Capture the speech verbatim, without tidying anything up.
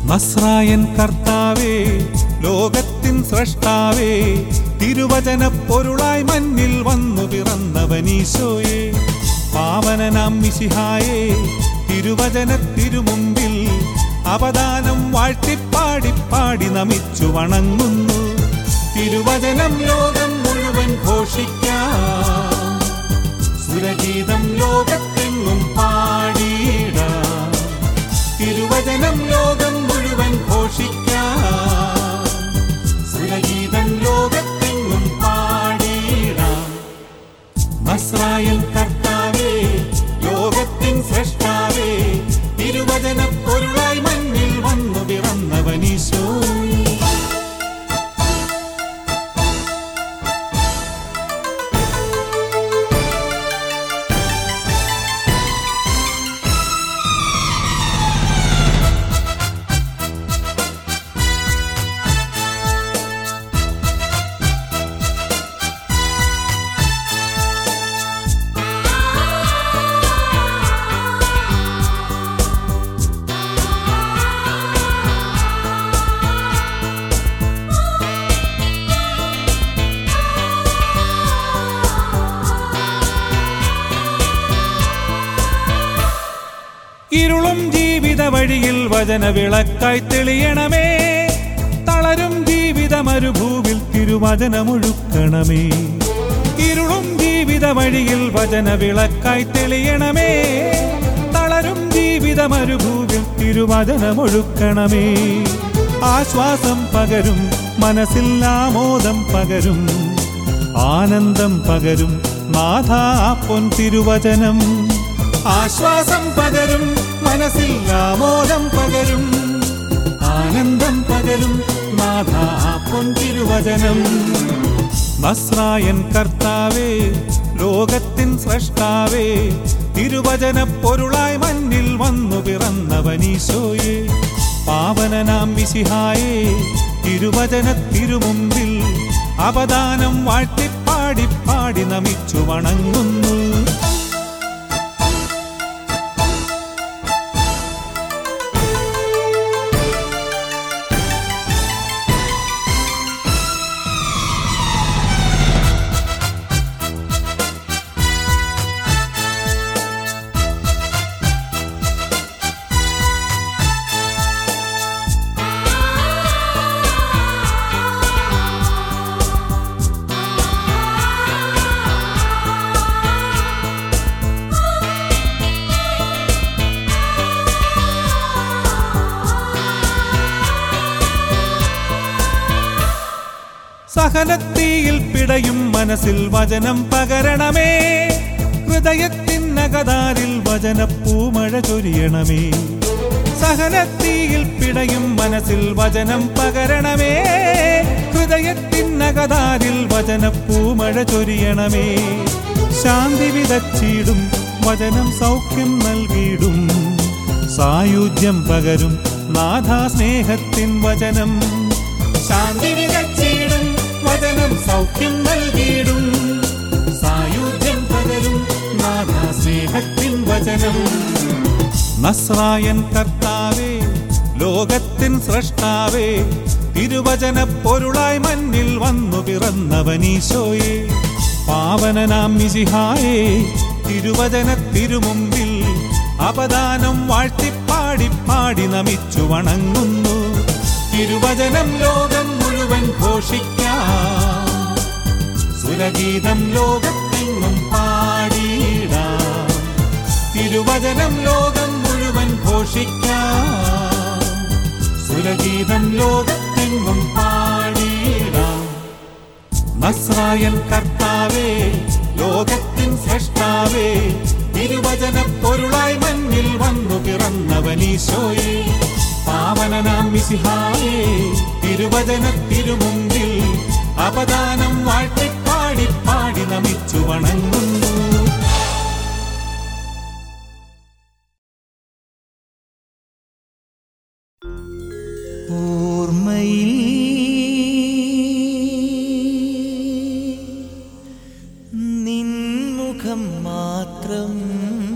നസ്രായൻ കർത്താവേ, ലോകത്തിൻ സ്രഷ്ടാവേ, തിരുവചന പൊരുളായി മണ്ണിൽ വന്നു പിറന്നവനീശോയെ, പാവനനാം മിശിഹായേ, തിരുവചന തിരുമുമ്പിൽ അവദാനം വാഴ്ത്തിപ്പാടി പാടി നമിച്ചു വണങ്ങുന്നു. തിരുവചനം ലോകം മുഴുവൻ ഘോഷിക്കാം, സുരഗീതം ലോകത്തെങ്ങും പാടിയിടാം. തിരുവചനം ലോകം മുഴുവൻ ഘോഷിക്കാം, സുരഗീതം ലോകത്തെങ്ങും പാടിയിടാം. നസ്രായൻ കർത്താവേ, ലോകത്തിൻ സ്രഷ്ടാവേ, തിരുവചന പൊരുളായി മണ്ണിൽ വന്നു പിറന്നവനീശോയെ. ഇരുളും ജീവിത വഴിയിൽ വചന വിളക്കായി തെളിയണമേ, തളരും ജീവിത മരുഭൂവിൽ തിരുവചനമൊഴുക്കണമേ. ഇരുളും ജീവിത വഴിയിൽ വചന വിളക്കായി തെളിയണമേ, തളരും ജീവിത മരുഭൂവിൽ തിരുവചനമൊഴുക്കണമേ. ആശ്വാസം പകരും, മനസ്സിൽ ആമോദം പകരും, ആനന്ദം പകരും നാഥാ പൊൻ തിരുവചനം. ആശ്വാസം പകരും, മനസ്സിൽ ആമോദം പകരും, ആനന്ദം പകരും നാഥാ പൊൻ തിരുവചനം. നസ്രായൻ കർത്താവേ, ലോകത്തിൻ സ്രഷ്ടാവേ, തിരുവചന പൊരുളായി മണ്ണിൽ വന്നു പിറന്നവനീശോയെ, പാവനനാം മിശിഹായേ, തിരുവചന തിരുമുമ്പിൽ അവദാനം വാഴ്ത്തിപ്പാടി പാടി നമിച്ചു വണങ്ങുന്നു. സഹനത്തീയിൽ പിടയും മനസ്സിൽ വചനം പകരണമേ, ഹൃദയത്തിൻ നഗതാരിൽ വചനപ്പൂമഴ ചൊരിയണമേ. സഹനത്തീയിൽ പിടയും മനസ്സിൽ വചനം പകരണമേ, ഹൃദയത്തിൻ നഗതാരിൽ വചനപ്പൂമഴ ചൊരിയണമേ. ശാന്തി വിതച്ചിടും വചനം സൗഖ്യം നൽകിയിടും, സായുജ്യം പകരും നാഥാ സ്നേഹത്തിൻ വചനം. ശാന്തി വിതച്ചിടും വചനം സൗഖ്യം നൽകിയിടും, സായുജ്യം പകരും നാഥാ സ്നേഹത്തിൻ വചനം. നസ്രായൻ കർത്താവേ, ലോകത്തിൻ സ്രഷ്ടാവേ, തിരുവചന പൊരുളായി മണ്ണിൽ വന്നു പിറന്നവനീശോയെ, പാവനനാം മിശിഹായേ, തിരുവചന തിരുമുമ്പിൽ അവദാനം വാഴ്ത്തിപ്പാടി പാടി നമിച്ചു വണങ്ങുന്നു. തിരുവചനം ലോകം മുഴുവൻ ഘോഷിക്കാം, സുരഗീതം ലോകത്തെങ്ങും പാടിയിടാം. തിരുവചനം ലോകം മുഴുവൻ ഘോഷിക്കാം, സുരഗീതം ലോകത്തെങ്ങും പാടിയിടാം. നസ്രായൻ കർത്താവേ, ലോകത്തിൻ സ്രഷ്ടാവേ, തിരുവചന പൊരുളായി മണ്ണിൽ വന്നു പിറന്നവനീശോയെ, പാവനനാം മിശിഹായേ, തിരുവചന തിരുമുമ്പിൽ അവദാനം വാഴ്ത്തിപ്പാടി പാടി നമിച്ചു വണങ്ങുന്നു. ഓർമ്മയിൽ നിൻമുഖം മാത്രം